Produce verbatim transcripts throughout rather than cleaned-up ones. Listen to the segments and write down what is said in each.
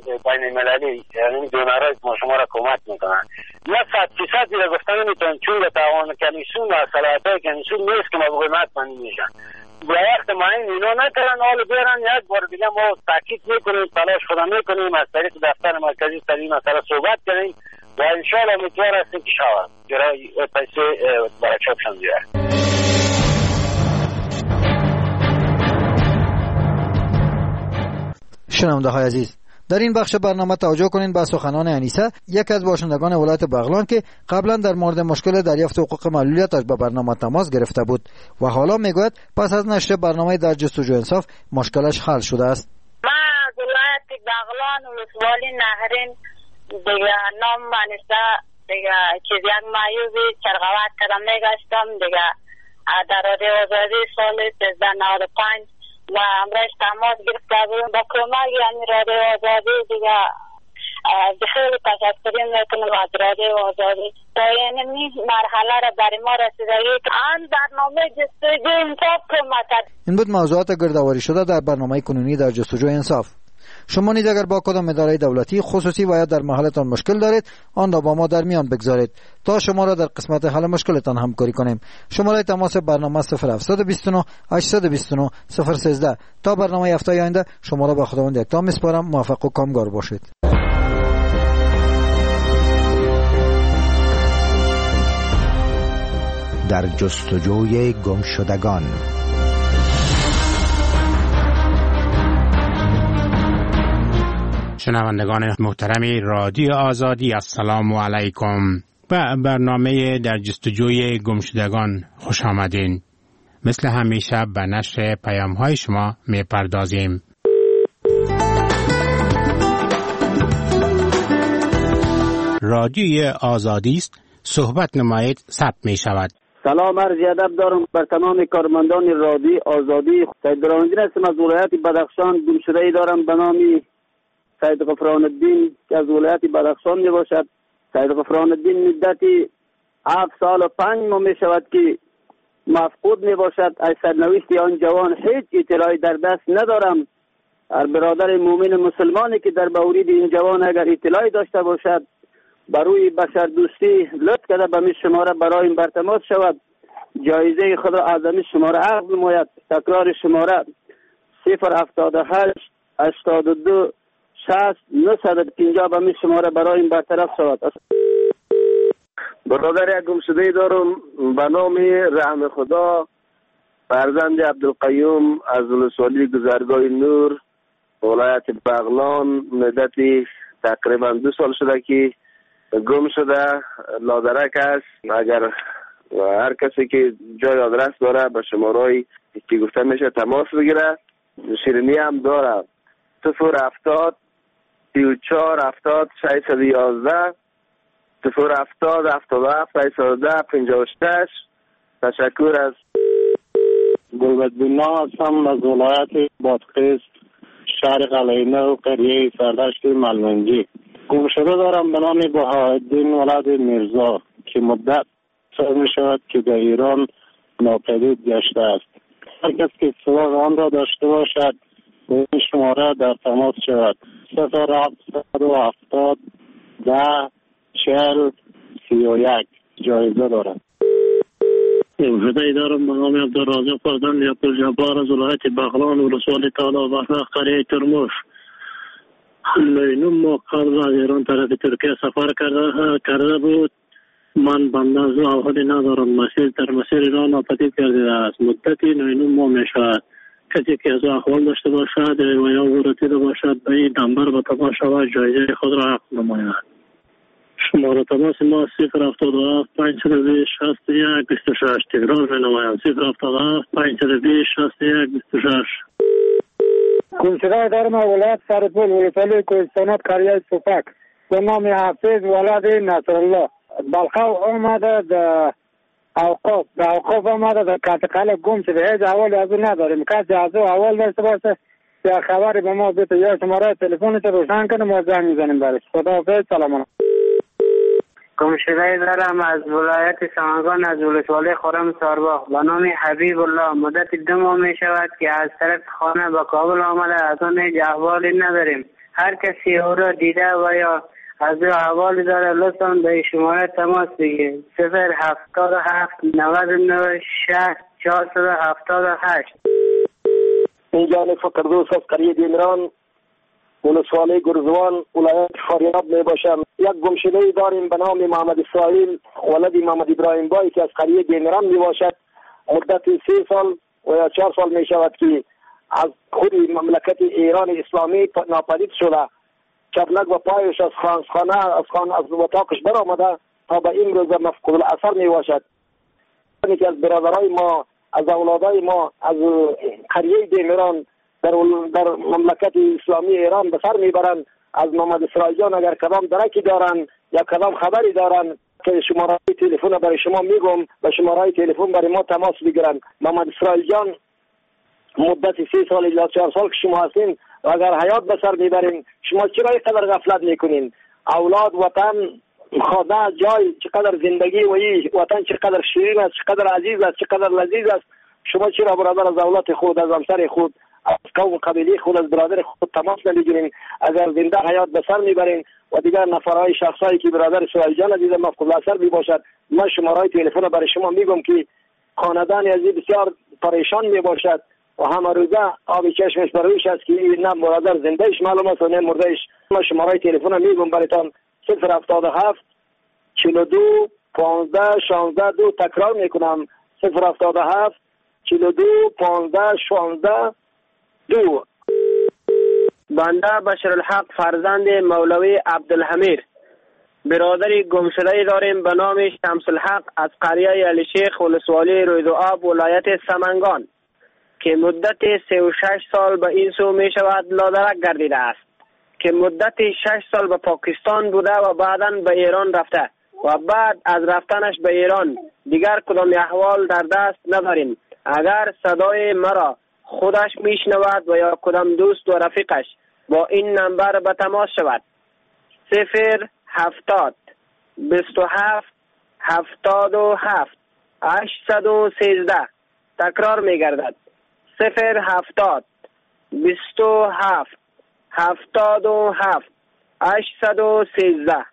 بین المللی یعنی دونرها ما شما را کمک میکنن. نه صد فیصد دیگه گفتن نمیتونن چون به تعاون کمیسیون و صلاحیت‌های کمیسیون نیست که ما بگویم حتما میشن. به وقت معین اینا نکردن حال بیارن یک بار دیگه ما تاکید میکنیم تلاش خودم میکنیم از طریق دفتر مرکزی سر این مسئله صحبت کنیم و انشاءالله امیدوار هستیم که شود برای پیسه برای چاپشان بیاره. شنونده های عزیز، در این بخش برنامه توجه کنین به سخنان انیسه، یک از باشندگان ولایت بغلان که قبلا در مورد مشکل دریافت حقوق معلولیتش به برنامه تماس گرفته بود و حالا میگوید پس از نشر برنامه در جستجوی انصاف مشکلش حل شده است. من از ولایت بغلان ولسوالی نهرین دیگه نام انیسه دیگه چیز یک مایوبی چرغوات کردم میگشتم دیگه در رادیو آزادی سال سیزده نود و پنج و امروز تماس گرفته بودم با کمک یعنی رادیو آزادی دیگه خیلی تشکر میکنم از رادیو آزادی تا این مرحله را برای ما رسیدگی آن برنامه جستجوی انصاف کمک کرد. این بود موضوعات گردآوری شده در برنامه کنونی در جستجوی انصاف. شما نیز اگر با کدام اداره دولتی خصوصی و یا در محلتان مشکل دارید آن را با ما در میان بگذارید تا شما را در قسمت حل مشکلتان همکاری کنیم. شماره تماس برنامه صفر هفت دو نه هشت دو نه صفر یک سه. تا برنامه هفته آینده شما را به خداوند یکتا میسپارم. موفق و کامگار باشید. در جستجوی گمشدگان. شنوندگان محترم رادیو آزادی، السلام علیکم. به برنامه در جستجوی گمشدگان خوش آمدین. مثل همیشه به نشر پیام های شما می پردازیم. رادیوی آزادی است، صحبت نمایید ثبت می شود. سلام عرض ادب دارم بر تمام کارمندان رادیو آزادی. سید برهان‌الدین هستم از ولایت بدخشان. گمشده‌ای دارم به نام سید غفران الدین که از ولایت بدخشان می باشد. سید غفران الدین مدتی هفت سال و پنج ماه می شود که مفقود می باشد. از سرنوشت آن جوان هیچ اطلاعی در دست ندارم. هر برادر مومن مسلمانی که در مورد این جوان اگر اطلاعی داشته باشد بروی بشر دوستی لطف کرده به می شماره برای این برتماس شود. جایزه خود را از این شماره عقد نماید. تکرار شماره صفر هفتاد و هشت هشتاد و دو شصت نهصد و پنجاه به می شماره برای این برطرف شود. برادر یک گمشده‌ای دارم به نام رحم خدا، فرزند عبدالقیوم از ولسوالی گذرگاه نور ولایت بغلان. مدتی تقریبا دو سال شده که گم شده. لادرک است. اگر هر کسی که جای آدرس داره به شماره‌ای که گفته میشه تماس بگیره. شیرینی هم داره صفر هفتاد سی و چهار هفتاد ششصد و یازده صفر هفتاد هفتاد و هفت ششصد و ده پنجاه و شش. تشکر. از گلبد بینا هستم از ولایت بادغیس شهر قلعه‌نو و قریه سردشت ملمنجی. گمشده دارم به نام بهاءالدین ولد میرزا که مدت سال می شود که در ایران ناپدید گشته است. هر کس که سراغ آن را داشته باشد به این شماره در تماس شود. صفر هفتصد و هفتاد ده چهل سی و یک. جایزه دارد. گمشده‌ای دارم به نام عبدالرازق فرزند عبدالجبار از ولایت بغلان ولسوالی تالا بحر قریه ترموش. اینو ما قبل از ایران طرف ترکیه سفر کرده کرده بود. من بنده از احوالی ندارم. مسیر در مسیر ایران ناپدید گردیده است. مدتی اینو ما می شود. کسی که از احوال داشته باشد و یا ورسیده باشد به این نمبر به تماس شود جایزه خود را عقد نماید. شماره تماس ما صفر هفتاد و هفت پانصد و بیست شصت و یک بیست و شش. تکرار می نمایم صفر هفتاد و هفت پانصد و بیست شصت و یک بیست و شش. گمشده دارم ولایت سرپول ولسوالی کوهستانات قریه سوپک به نام حافظ ولد نصرالله. بلخو آمده در اوقاف در اوقاف آمده در کاتقل گم شده. هیچ احوالی از اون نداریم. کسی از اون احوال داشته باشه یا خبری به ما بده یا شماره تلفنش روشن کنه ما زنگ میزنیم برش. خداحافظ. سلام علیکم. گمشده‌ای دارم از ولایت سمنگان از ولسوالی خرم سارباغ به نام حبیب الله. مدت دو ماه می شود که از طرف خانه به کابل آمده. از آن هیچ احوالی نداریم. هر کسی او را دیده و یا از او احوال داره لطفاً به شماره تماس بگیرید. صفر هفتاد و هفت نود و نه شصت چهارصد و هفتاد و هشت. اینجا فقردوس از قریه دیمران ولسوالی گرزوان ولایت فاریاب می باشم. یک گمشده داریم به نام محمد اسرائیل ولد محمد ابراهیم بای که از قریه دیمران می باشد. مدت سه سال و یا چهار سال می شود که از خود مملکت ایران اسلامی ناپدید شده. چپلک و پایش از خانه از خانه از اتاقش برآمده تا به این روز مفقود الاثر می باشد. که از برادرای ما از اولادای ما از قریه دیمران در در مملکت اسلامی ایران به سر میبرند. از محمد اسرائیل جان اگر کدام درکی دارن یا کدام خبری دارن که شماره تلفن برای شما میگم و شماره تلفن برای ما تماس بگیرن. محمد اسرائیل جان مدت سه سال یا چهار سال که شما هستین و اگر حیات به سر میبرین شما چرا اینقدر غفلت میکنین؟ اولاد، وطن، خانه، جای، چقدر زندگی و این وطن چقدر شیرین است، چقدر عزیز است، چقدر لذیذ است. شما چرا برادر از اولاد خود، از همسر خود، از قوم قبیله خود، از برادر خود تماس نمیگیرین؟ اگر زنده حیات به سر میبرین و دیگر نفرهای شخصایی که برادر اسرائیل جان عزیز مفقود الاثر می باشد، من شماره تلفن برای شما میگم که خاندان عزیز بسیار پریشان می باشد و همه روزه آب چشمش برویش است که نه برادر زندهش معلوم است و نه مردهش. من شماره تلفن میگم برایتان صفر هفتاد و هفت چهل و دو پانزده شانزده دو. تکرار میکنم صفر هفتاد و هفت چهل و دو پانزده شانزده دو. بنده بشرالحق فرزند مولوی عبدالحمید برادری گمشده داریم به نام شمس الحق از قریه علی شیخ ولسوالی رویدوآب ولایت سمنگان که مدت سه و شش سال به این سو می شود لادرک گردیده است که مدت شش سال به پاکستان بوده و بعداً به ایران رفته و بعد از رفتنش به ایران دیگر کدام احوال در دست نداریم. اگر صدای مرا خودش میشنود و یا کدام دوست و رفیقش با این نمبر به تماس شود. صفر هفتاد بیست و هفت هفتاد و هفت هشتصد و سیزده. تکرار میگردد صفر هفتاد بیست و هفت هفتاد و هفت هشتصد و سیزده.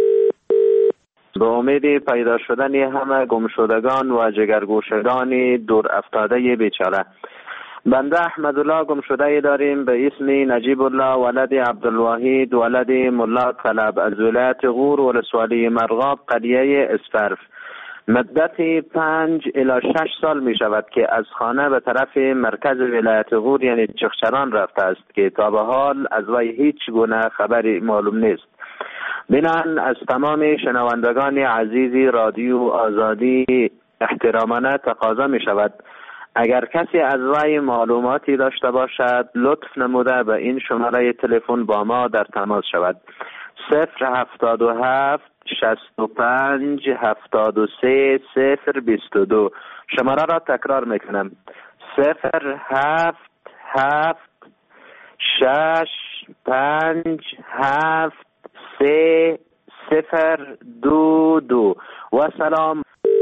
به امید پیدا شدن همه گمشدگان و جگرگوشگان دور افتاده بیچاره. بنده احمدالله گمشده داریم به اسم نجیب الله ولد عبدالواحد ولد ملا طلب از ولایت غور ولسوالی مرغاب قریه اسفرف. مدت پنج الی شش سال می شود که از خانه به طرف مرکز ولایت غور یعنی چخچران رفته است که تا به حال از وی هیچ گونه خبری معلوم نیست. بنان از تمام شنوندگان عزیز رادیو آزادی احترامانه تقاضا می شود اگر کسی از وی معلوماتی داشته باشد لطف نموده به این شماره تلفن با ما در تماس شود. صفر هفتاد و هفت شصت و پنج هفتاد و سه صفر بیست و دو. شماره را تکرار میکنم صفر هفت هفت شش پنج هفت سه صفر دو دو. و سلام.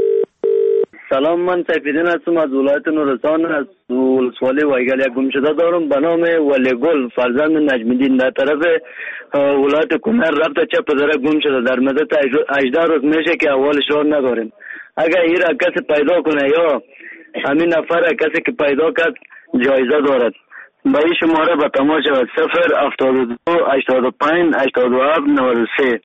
سلام، من سیفیدین هستم از ولایت نورستان از ولسوالی وایگل. یک گمشده دارم به نام ولی گل فرزند نجمیدین در طرف ولایت کنر رفته چپ داره گم شده. در مدت هجده روز میشه که اولش را نداریم. اگر این را کسی پیدا کنه یا همین نفر کسی که پیدا کرد جایزه دارد. به این شماره به تماس شود صفر هفتاد و دو هشتاد و پنج هشتاد و هفت نود و سه.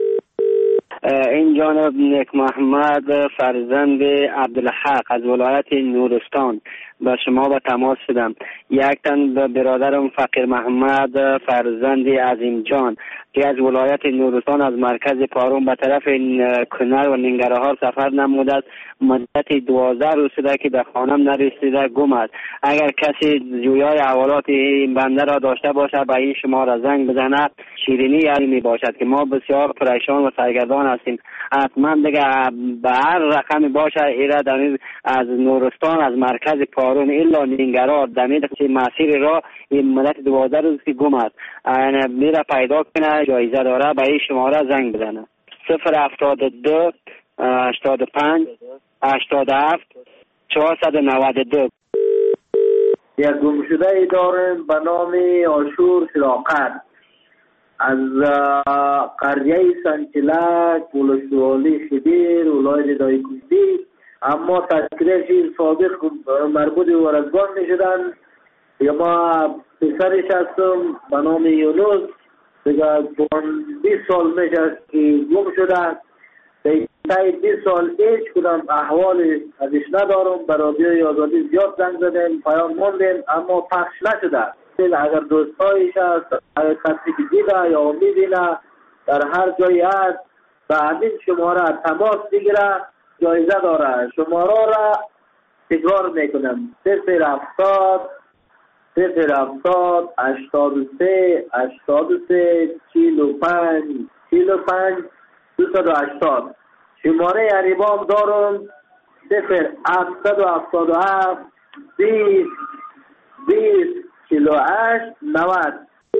این جانب نیک محمد فرزند عبدالحق از ولایت نورستان با شما به تماس شدم. یک تن به برادرم فقیر محمد فرزند عظیم جان که از ولایت نورستان از مرکز پارون به طرف کنر و ننگرهار سفر نموده است. مدت دوازده روز شده که به خانم نرسیده گم است. اگر کسی جویای حوالات این بنده را داشته باشد به این شماره زنگ بزنه. شیرینی یعنی می باشد که ما بسیار پریشان و سرگردان هستیم. حتما دیگه به هر رقمی باشه ایره دمید از نورستان از مرکز پارون الا ننگرهار دمید مسیر را این مدت دوازده روز که گم است. میره پیدا کنه جایزه داره به این شماره زنگ بزنه صفر هفتاد و دو هشتاد و پنج هشتاد و هفت چهارصد و نود و دو. یک گمشده ای داریم به نام آشور شراقت از قریه سنچلک ولسوالی خدیر ولایت دایکندی، اما تذکرهش سابق مربوط به ورزگان می شدن. یا ما پسرش هستم به نام یونس، دیگه بیست سال میشه که گم شده. تا بیست سال هیچ کدام احوال ازش ندارم. به رادیوی آزادی زیاد زنگ زدیم، پیام موندیم، اما پخش نشده. اگر دوستایش هست، اگر کسی که دیده یا میبینه در هر جایی هست، به همین شماره تماس بگیره، جایزه داره. شماره را تکرار میکنم: صفر هفتاد صفر هفتاد هشتاد و سه هشتاد و سه چهل و پنج چهل و پنج دویست و هشتاد. شماره عریبام دارم: صفر هفتصد و هفتاد و هفت بیست بیست چهل و هشت نود.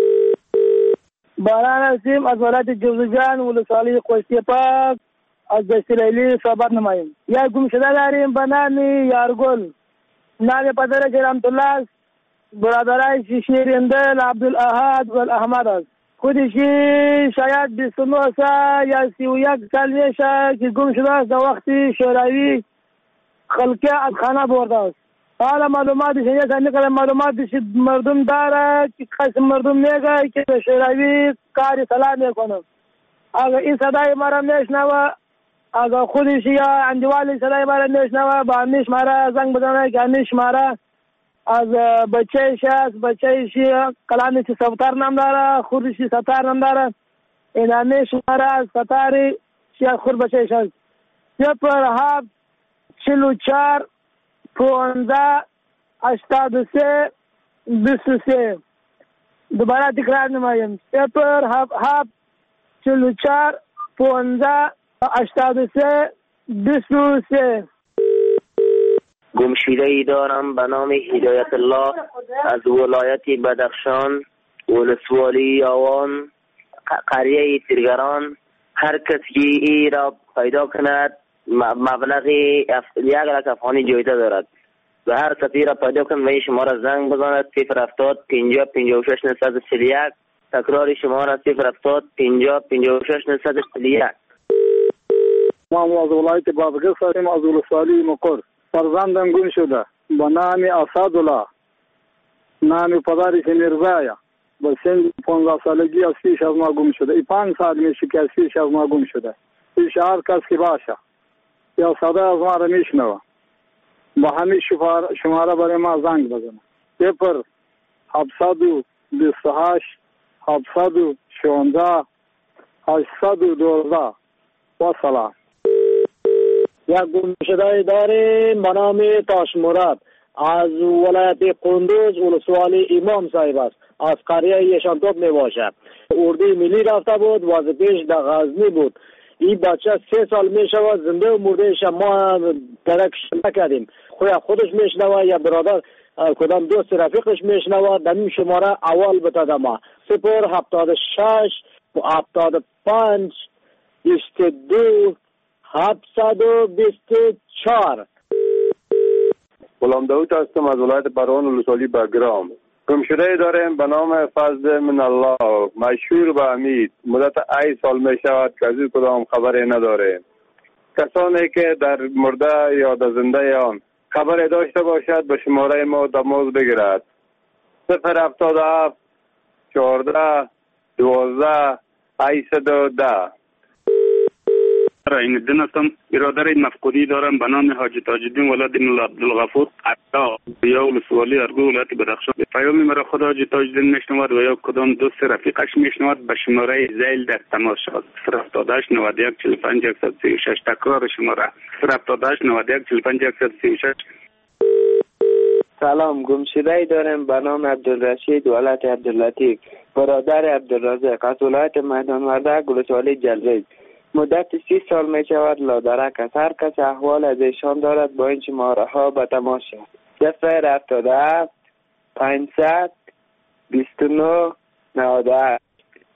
باران هستیم از ولایت جوزجان ولسوالی خوشتی پاک از دشت لیلی صحبت نماییم. یک گم شده داریم به نام یارگل، نام پدرش رحمت الله، برادرش شیریندل عبدالاحد و احمد است. خودشی شاید بیست و نه سال یا سی و یک سال میشه که گم شده است. در وقتی شوروی خلقه از خانه برده است. حالا معلوماتش یک نکرد معلوماتش مردم داره که قسم مردم میگه که به شوروی کاری سلام میکنه. اگر این صدای مرا میشنوه، اگر خودش یا اندیوالی صدای مرا میشنوه، با همیش مرا زنگ بزنه که همیش مرا از بچهش هست. بچهش کلامی که سفتر نام داره، خودش ستار نام داره. این همیش مرا از ستاری شیخ خود بچهش هست. سپر هفت چل و چار پونزه هشتاد و سه بیست و سه. دوباره تکرار نمایم: سپر هفت هفت چل و چار پونزه هشتاد و سه بیست و سه. گمشده ای دارم به نام هدایت الله از ولایت بدخشان ولسوالی آوان قریه تیرگران. هر کسی ای را پیدا کند مبلغ یک لک افغانی جایزه دارد. و هر کسی را پیدا کند و این شماره زنگ بزند: صفر هفتاد پنجاه پنجاه و شش نهصد و چهل و یک. تکرار شماره: صفر هفتاد پنجاه پنجاه و شش نهصد و چهل و یک. ما از ولایت بادغیس هستیم، از ولسوالی مقر. فرزندم گم شده با نام اسدالله، نام پدرش میرزایا. با سن پانزده سالگی از پیش از ما گم شده. این پنج سال میشه که از پیش از ما گم شده. پیش هر کس که باشه یا صدا از ما را میشنوه، با همین شماره برای ما زنگ بزنه: صفر هفتصد و بیست و هشت هفتصد و شانزده هشتصد و دوازده. و سلام. یک گم شده داریم به نام تاش مراد از ولایت قندوز ولسوالی امام صاحب است. از قریه یشانتوب می باشد. اردوی ملی رفته بود، واز پیش در غزنی بود. این بچه سه سال می شود، زنده و مردهش ما درکش نکردیم. خویا خودش می شنوه یا برادر کدام دوست رفیقش می شنوه. در این شماره اول بتاده ما: صفر هفتاد و شش هفتاد و پنج بیست و دو هفتصد و بیست و چهار. غلام داود هستم از ولایت پروان ولسوالی بگرام. گم شده داریم به نام فضل من الله، مشهور به امید. مدت ای سال می شود که از این کدام خبری نداریم. کسانی که در مرده یا در زنده آن خبری داشته باشد به شماره ما تماس بگیرد: صفر هفتاد و هفت چهارده دوازده هشتصد و ده. این الدین هستم. برادر مفقودی دارم به نام حاجی تاج‌الدین ولد مولا عبدالغفور عطا یا ولسوالی ارگو ولایت بدخشان. پیامی مرا خود حاجی تاج‌الدین میشنود و یا کدام دوست رفیقش میشنود به شماره زیل در تماس شد: صفر هفتاد و هشت نود و یک چهل و پنج صد و سی و شش. تکرار شماره: صفر هفتاد و هشت نود و یک چهل و پنج صد و سی و شش. سلام. گمشده دارم به نام عبدالرشید ولایت عبداللطیف، برادر عبدالرزاق از ولایت میدان وردک ولسوالی جلریز. مدت سی سال می شود لادرک است. هر کس احوال از ایشان دارد با این شماره ها به تماس شد: صفر هفتاد و هفت پانصد بیست و نه نود و هشت.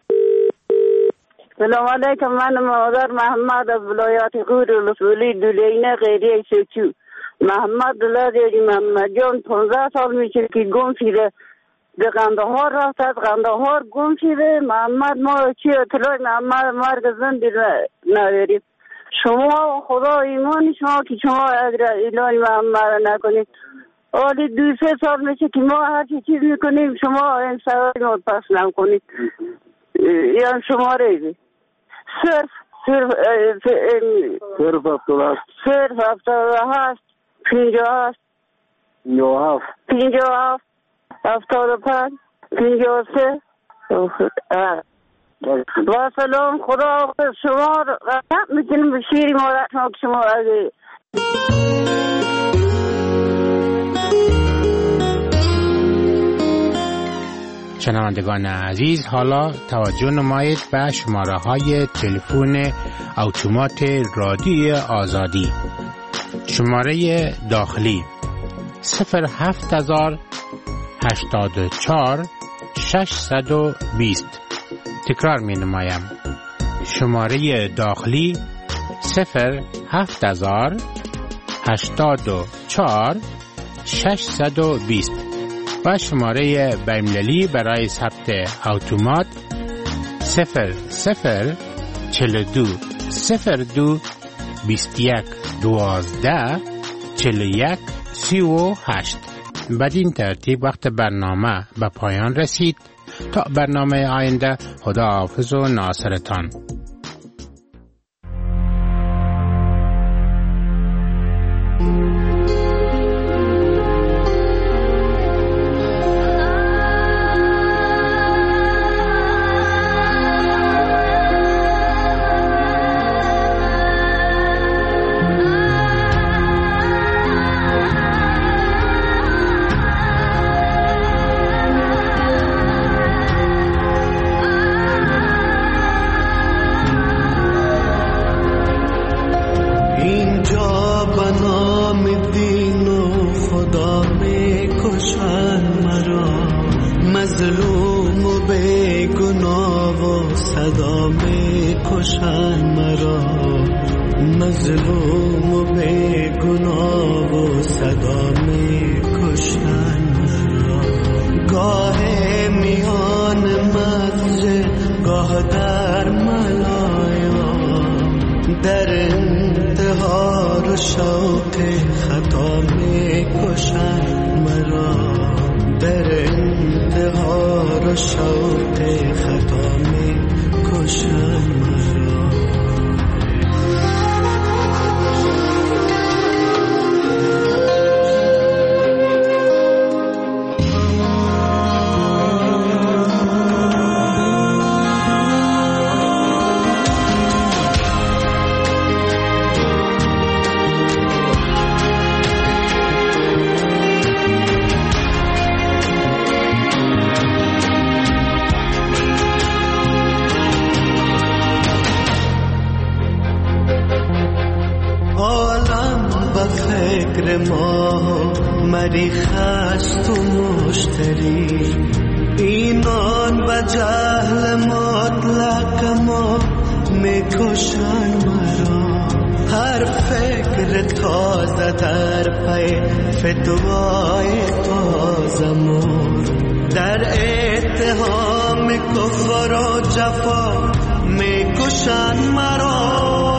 سلام علیکم. من مادر محمد از ولایت غور ولسوالی دولینه غیریه سوچو. محمد دلاری محمد جان پانزده سال میشه که گم شده. به قندهار رفت، از قندهار گم شده. محمد ما چی اطلاع محمد مرگ زن نداریم. شما خدا ایمان شما که شما اگر اعلان محمد نکنید، حالی دو سه سال میشه که ما هر چی چیز میکنیم شما این سوال ما پس نکنید. یا شما ریزی صرف صرف صرف هفتاد هست صرف هفتاد هست پینجا هست پینجا هفت پینجا هفت هفتاد و پنج پینجا سه با سلام. خدا شما رحمت میکنیم به شیری مادر شما که شما اگه شنوندگان عزیز، حالا توجه نمایید به شماره های تلفن اتومات رادیو آزادی. شماره داخلی صفر هفت هزار هشتاد و چهار ششصد و بیست. تکرار می نمایم. شماره داخلی صفر هفت هزار هشتاد و چهار ششصد و بیست و شماره بین‌المللی برای ثبت اتومات صفر صفر چهل و دو صفر دو بیست و یک دوازده چهل و یک سی و هشت. بدین ترتیب وقت برنامه به پایان رسید. تا برنامه آینده، خدا حافظ و ناصرتان. اتهام کفر و جفا می کشند مرا.